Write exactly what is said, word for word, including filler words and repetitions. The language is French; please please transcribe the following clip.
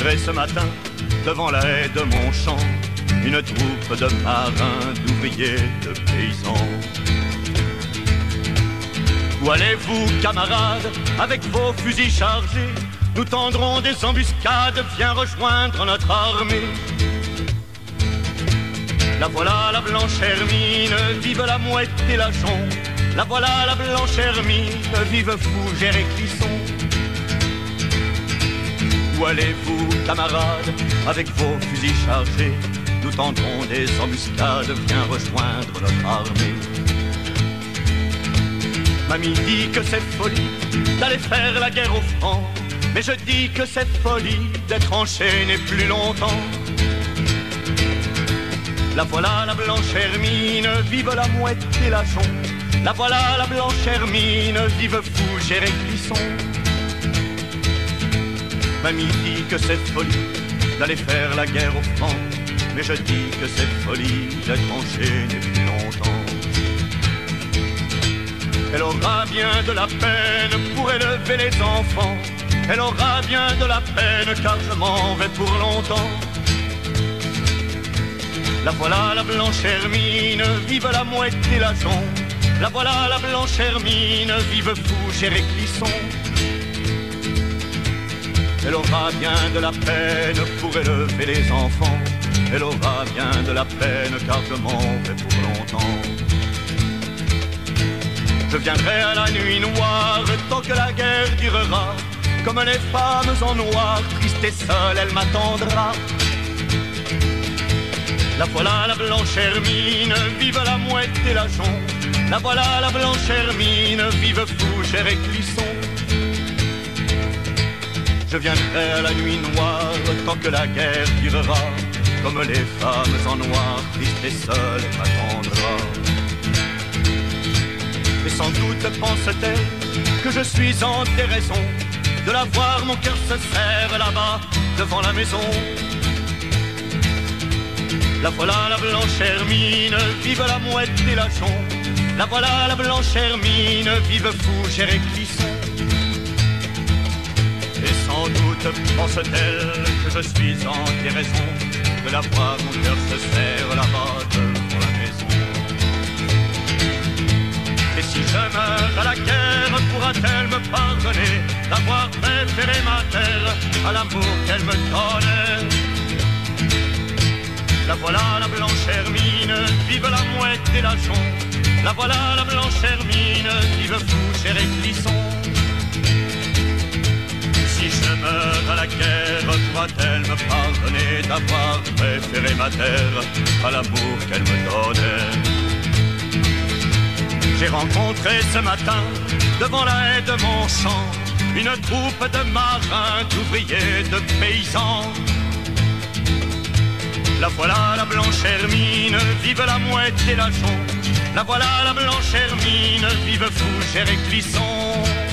rencontré ce matin devant la haie de mon champ une troupe de marins, d'ouvriers, de paysans. Où allez-vous, camarades, avec vos fusils chargés? Nous tendrons des embuscades, viens rejoindre notre armée. La voilà la blanche Hermine, vive la mouette et la jonc. La voilà la blanche Hermine, vive Fougère et Clisson. Où allez-vous, camarades, avec vos fusils chargés? Nous tendrons des embuscades, viens rejoindre notre armée. Mamie dit que c'est folie d'aller faire la guerre aux Francs, mais je dis que c'est folie d'être enchaîné plus longtemps. La voilà la blanche Hermine, vive la mouette et la jonc. La voilà la blanche Hermine, vive Fougère et Clisson. Mamie dit que c'est folie d'aller faire la guerre aux Francs, mais je dis que c'est folie d'être enchaîné plus longtemps. Elle aura bien de la peine pour élever les enfants. Elle aura bien de la peine car je m'en vais pour longtemps. La voilà la blanche Hermine, vive la mouette et la jonc. La voilà la blanche Hermine, vive Fougère et Clisson. Elle aura bien de la peine pour élever les enfants. Elle aura bien de la peine car je m'en vais pour longtemps. Je viendrai à la nuit noire tant que la guerre durera. Comme les femmes en noir, triste et seule, elle m'attendra. La voilà la blanche Hermine, vive la mouette et la jonc. La voilà la blanche Hermine, vive Fougère et Clisson. Je viendrai à la nuit noire tant que la guerre durera. Comme les femmes en noir, triste et seule, elle m'attendra. Et sans doute pense-t-elle que je suis en déraison de la voir, mon cœur se serre là-bas devant la maison. La voilà la blanche Hermine, vive la mouette et la jonc. La voilà la blanche Hermine, vive Fougère et Clisson. Et sans doute pense-t-elle que je suis en déraison de la voir, mon cœur se serre là-bas devant la maison. Et si je meurs à la guerre, pourra-t-elle me pardonner d'avoir préféré ma terre à l'amour qu'elle me donnait? La voilà la blanche Hermine, vive la mouette et la jonc. La voilà la blanche Hermine, vive Fougère et Clisson. Si je meurs à la guerre, pourra-t-elle me pardonner d'avoir préféré ma terre à l'amour qu'elle me donnait? J'ai rencontré ce matin, devant la haie de mon champ, une troupe de marins, d'ouvriers, de paysans. La voilà la blanche Hermine, vive la mouette et la jonc. La voilà la blanche Hermine, vive Fougère et Clisson.